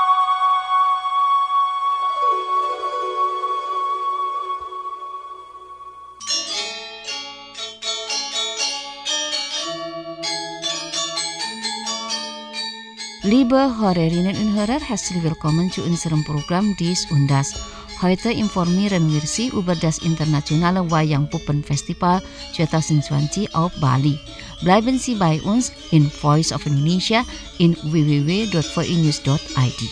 Liebe Hörerinnen und Hörer, herzlich willkommen zu unserem Programm Dies und Das. Heute informieren wir Sie über das internationale Wayang Puppen Festival zwanzig zwanzig auf Bali. Bleiben Sie bei uns in Voice of Indonesia in w w w dot voinews dot I D.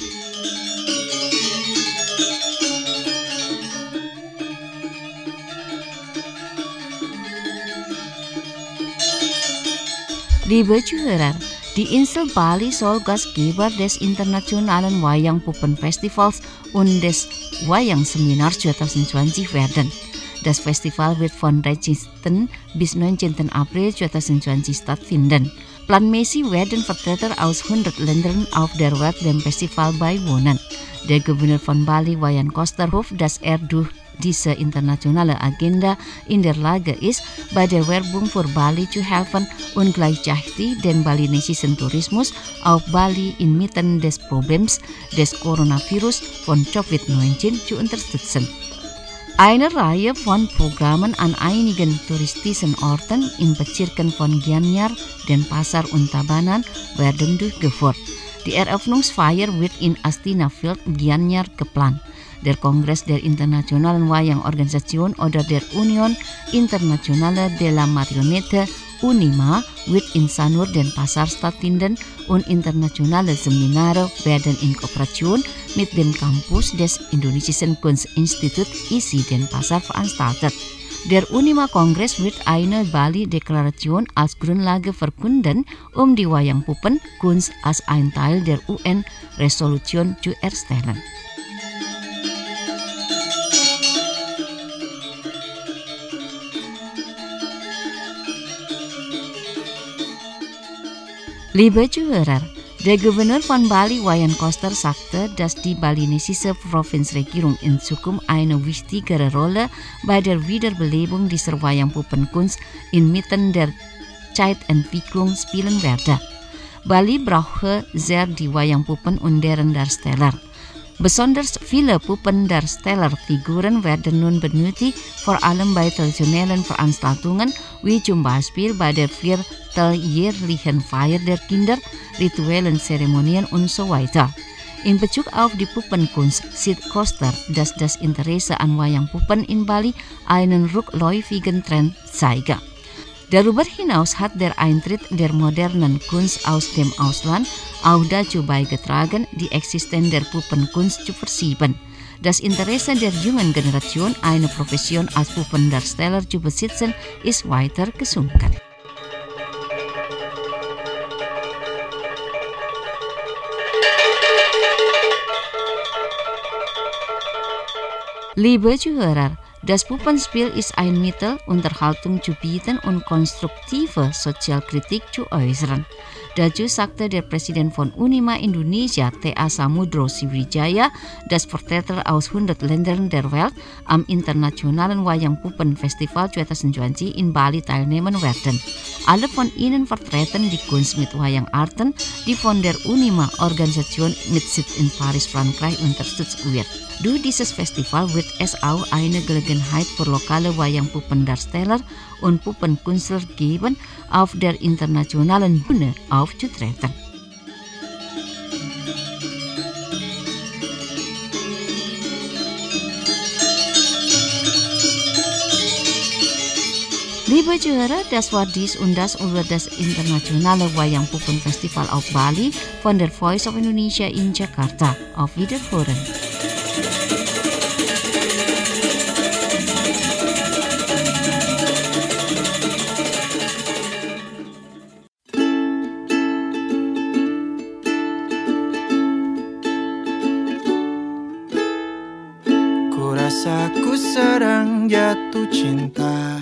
Liebe Zuhörer, die Insel Bali soll Gastgeber des internationalen Wayang Puppen Festivals und des Wayang Seminar zwanzig zwanzig werden. Das Festival wird von dreizehnten bis neunzehnten April zwanzig zwanzig stattfinden. Planmäßig werden Vertreter aus hundert Ländern auf der Welt dem Festival beiwohnen. Der Gouverneur von Bali, Wayan Koster, hofft, dass er durch diese internationale Agenda in der Lage ist, bei der Werbung für Bali zu helfen und gleichzeitig den balinesischen Tourismus auf Bali inmitten des Problems des Coronavirus von Covid neunzehn zu unterstützen. Eine Reihe von Programmen an einigen touristischen Orten in Bezirken von Gianyar, Denpasar und Tabanan werden durchgeführt. Die Eröffnungsfeier wird in Astina Field, Gianyar geplant. Der Kongress der Internationalen Wayang-Organisation oder der Union Internationale de la Marionette UNIMA wird in Sanur Denpasar stattfinden und internationale Seminare werden in Kooperation mit dem Campus des Indonesischen Kunstinstitut I S I Denpasar veranstaltet. Der UNIMA-Kongress wird eine Bali-Deklaration als Grundlage verkünden, um die Wayang-Puppen-Kunst als ein Teil der U N-Resolution zu erstellen. Liebe Zuhörer, der Gouverneur von Bali, Wayan Koster, sagte, dass die balinesische Provinzregierung in Zukunft eine wichtigere Rolle bei der Wiederbelebung dieser Wayang-Puppenkunst inmitten der Zeitentwicklung spielen werde. Bali brauche sehr die Wayang-Puppen und deren Darsteller. Besonders viele Puppendarstellerfiguren werden nun benötigt, vor allem bei traditionellen Veranstaltungen, wie zum Beispiel bei der vierteljährlichen Feier der Kinder, rituellen Zeremonien und so weiter. In Bezug auf die Puppenkunst sieht Koster, dass das Interesse an Wayang-Puppen in Bali einen rückläufigen Trend zeige. Darüber hinaus hat der Eintritt der modernen Kunst aus dem Ausland auch dazu beigetragen, die Existenz der Puppenkunst zu verschieben. Das Interesse der jungen Generation, eine Profession als Puppendarsteller zu besitzen, ist weiter gesunken. Liebe Zuhörer, das Puppenspiel ist ein Mittel, Unterhaltung zu bieten und konstruktive Sozialkritik zu äußern. Dazu sagte der Präsident von Unima Indonesia, T A Samudro Sriwijaya, dass Vertreter aus hundert Ländern der Welt am internationalen Wayang-Puppen-Festival zwanzig zwanzig in Bali teilnehmen werden. Alle von ihnen vertreten die Kunst mit Wayang-Arten, die von der Unima-Organisation mit Sitz in Paris, Frankreich, unterstützt wird. Durch dieses Festival wird es auch eine Gelegenheit für lokale Wayang-Puppendarsteller und Puppenkünstler geben, auf der internationalen Bühne aufzutreten. Liebe Zuhörer, das war dies und das über das internationale Wayang-Puppen-Festival auf Bali von der Voice of Indonesia in Jakarta. Auf Wiederhören. Ku sedang jatuh cinta,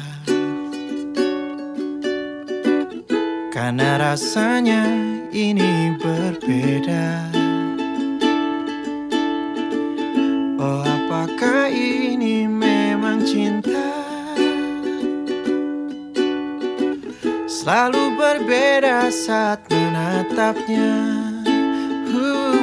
karena rasanya ini berbeda. Oh, apakah ini memang cinta? Selalu berbeda saat menatapnya. uh,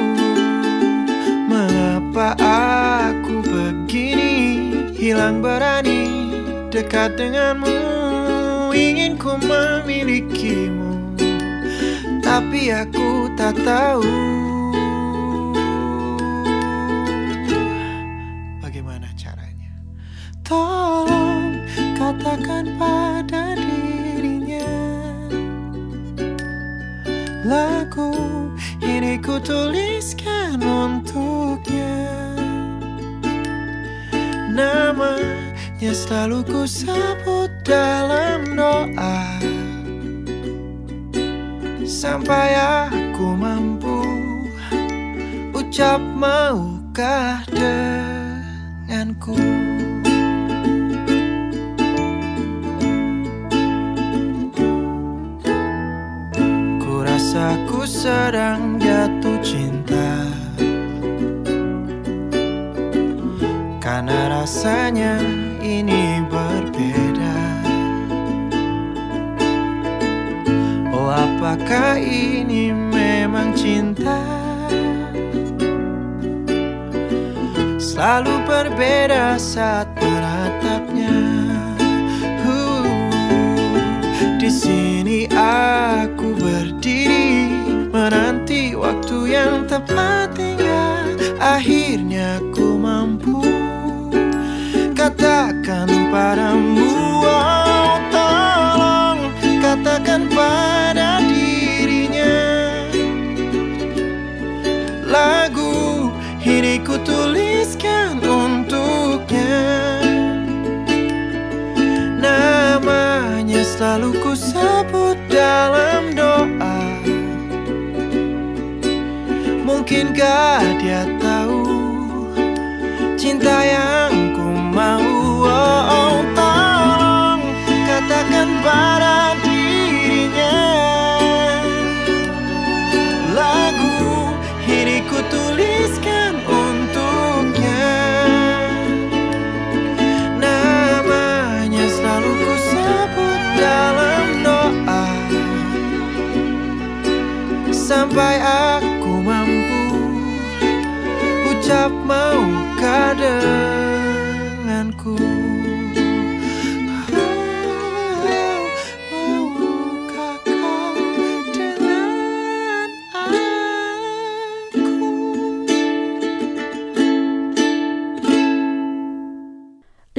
Mengapa aku begini, hilang berani dekat denganmu? Ingin ku memilikimu, tapi aku tak tahu bagaimana caranya. Tolong katakan pada dirinya, lagu ini ku tuliskan untuknya. Namanya selalu ku sebut dalam doa, sampai aku mampu ucap maukah denganku. Ku rasa ku sedang jatuh cinta, karena rasanya ini berbeda. Oh, apakah ini memang cinta? Selalu berbeda saat menatapnya. uh, Di sini aku berdiri, menanti waktu yang tepat hingga akhirnya ku mampu katakan padamu. Oh, tolong katakan pada dirinya, lagu ini ku tuliskan untuknya. Namanya selalu ku sebut dalam doa. Mungkinkah dia tahu cinta yang ku mau? Oh, oh, tolong katakan pada dirinya, lagu ini ku tuliskan untuknya. Namanya selalu ku sebut dalam doa, sampai aku mampu ucap maukah denganku.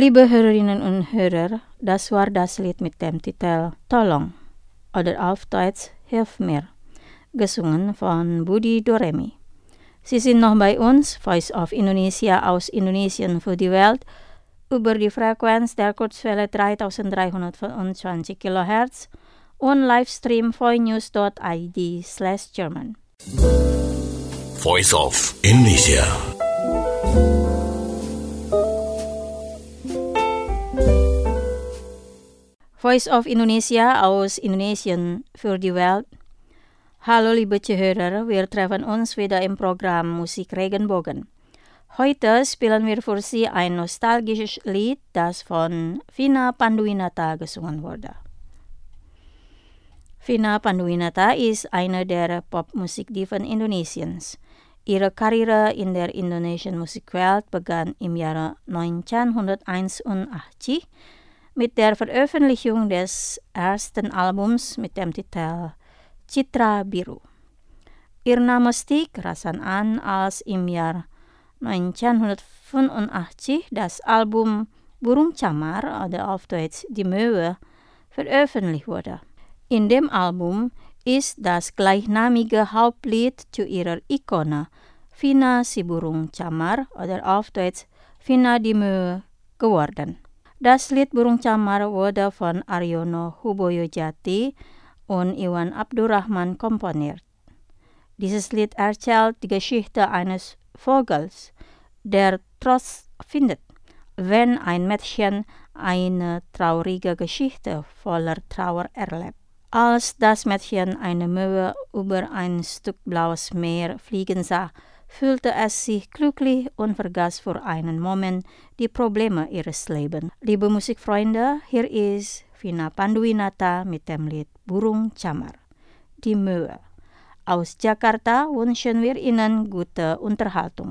Liebe Hörerinnen und Hörer, das war das Lied mit dem Titel Tolong oder auf Deutsch Hilf mir, gesungen von Budi Doremi. Sie sind noch bei uns, Voice of Indonesia aus Indonesien für die Welt, über die Frequenz der Kurzwelle dreitausenddreihundertfünfundzwanzig Kilohertz und Livestream voinews.id slash German. Voice of Indonesia. Voice of Indonesia aus Indonesien für die Welt. Hallo liebe Zuhörer, wir treffen uns wieder im Programm Musik Regenbogen. Heute spielen wir für Sie ein nostalgisches Lied, das von Vina Panduwinata gesungen wurde. Vina Panduwinata ist eine der Popmusikdiven Indonesiens. Ihre Karriere in der indonesischen Musikwelt begann im Jahre neunzehnhunderteinundachtzig mit der Veröffentlichung des ersten Albums mit dem Titel Citra Biru. Ihr Name stieg rasant an, als im Jahr neunzehnhundertfünfundachtzig das Album Burung Camar oder auf Deutsch Die Möwe veröffentlicht wurde. In dem Album ist das gleichnamige Hauptlied zu ihrer Ikone Vina si Burung Camar oder auf Deutsch Vina die Möwe geworden. Das Lied Burung Camar wurde von Aryono Huboyojati und Iwan Abdurrahman komponiert. Dieses Lied erzählt die Geschichte eines Vogels, der Trost findet, wenn ein Mädchen eine traurige Geschichte voller Trauer erlebt. Als das Mädchen eine Möwe über ein Stück blaues Meer fliegen sah, fühlte es sich glücklich und vergaß für einen Moment die Probleme ihres Lebens. Liebe Musikfreunde, hier ist Vina Panduwinata mit dem Lied Burung Camar, Die Möwe. Aus Jakarta wünschen wir Ihnen gute Unterhaltung.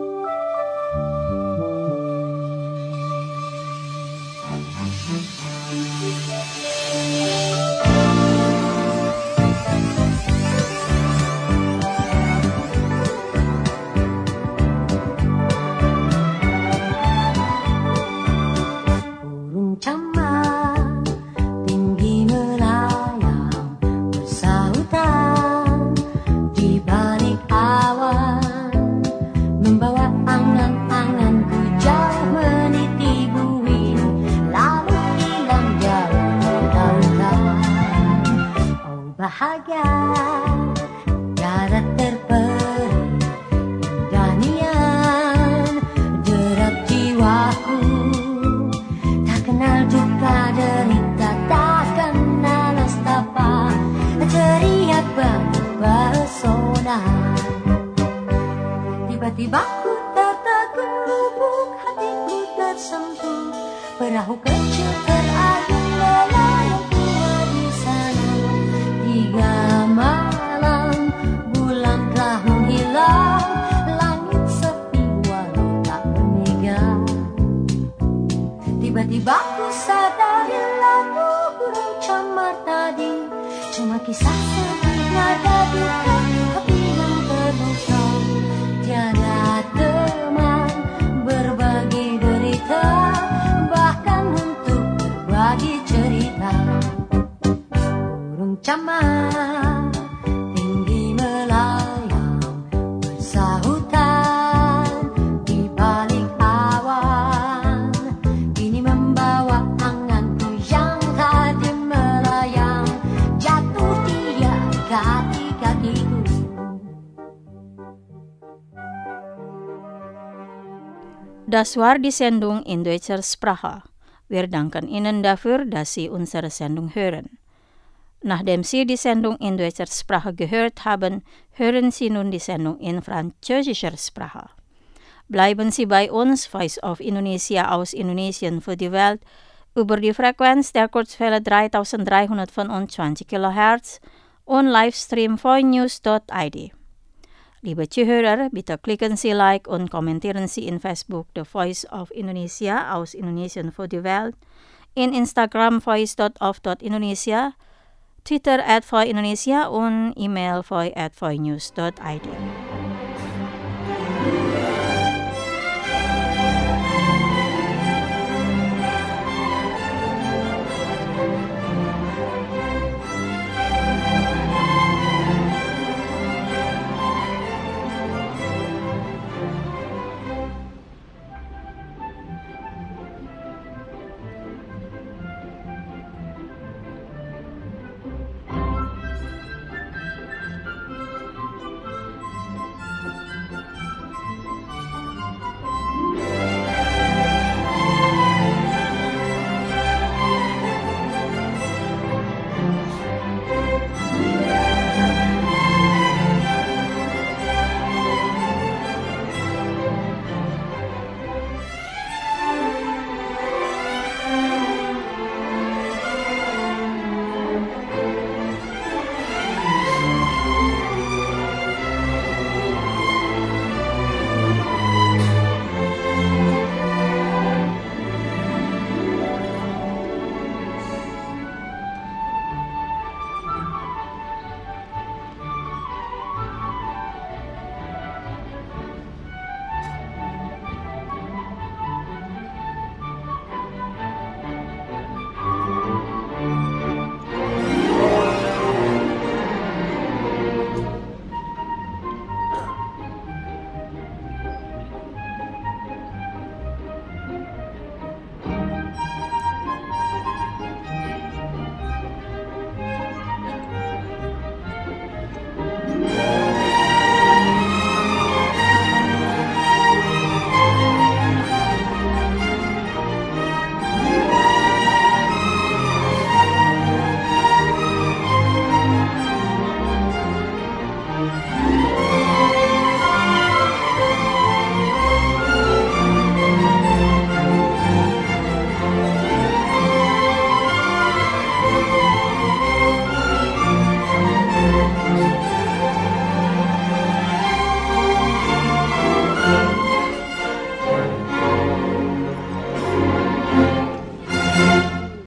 Bahagia, tiada terperi, danian derap jiwaku, tak kenal duka derita, tak kenal nestapa, ceria bersona. Tiba-tiba ku tertegun lubuk, hatiku tersentuh, perahu kecil terayun melayang keluar di sana. Tiga malam, bulan telah menghilang, langit sepi walau tak bermega. Tiba-tiba ku sadari lagu burung camar tadi cuma kisah sedih, nada duka, hati yang terluka. Tiada teman berbagi derita, bahkan untuk berbagi cerita. Burung camar tinggi melayang bersahutan di balik awan, kini membawa anganku yang tadi melayang jatuh di kaki-kakiku. Das war die Sendung in deutscher Sprache. Wir danken Ihnen dafür, dass Sie unsere Sendung hören. Nachdem Sie die Sendung in deutscher Sprache gehört haben, hören Sie nun die Sendung in französischer Sprache. Bleiben Sie bei uns, Voice of Indonesia aus Indonesien für die Welt, über die Frequenz der Kurzwelle dreitausenddreihundertfünfundzwanzig Kilohertz und Livestream voinews.id. Liebe Zuhörer, bitte klicken Sie Like und kommentieren Sie in Facebook The Voice of Indonesia aus Indonesien für die Welt, in Instagram voice dot of dot indonesia, Twitter at Voi Indonesia und E-Mail voi at voinews dot id.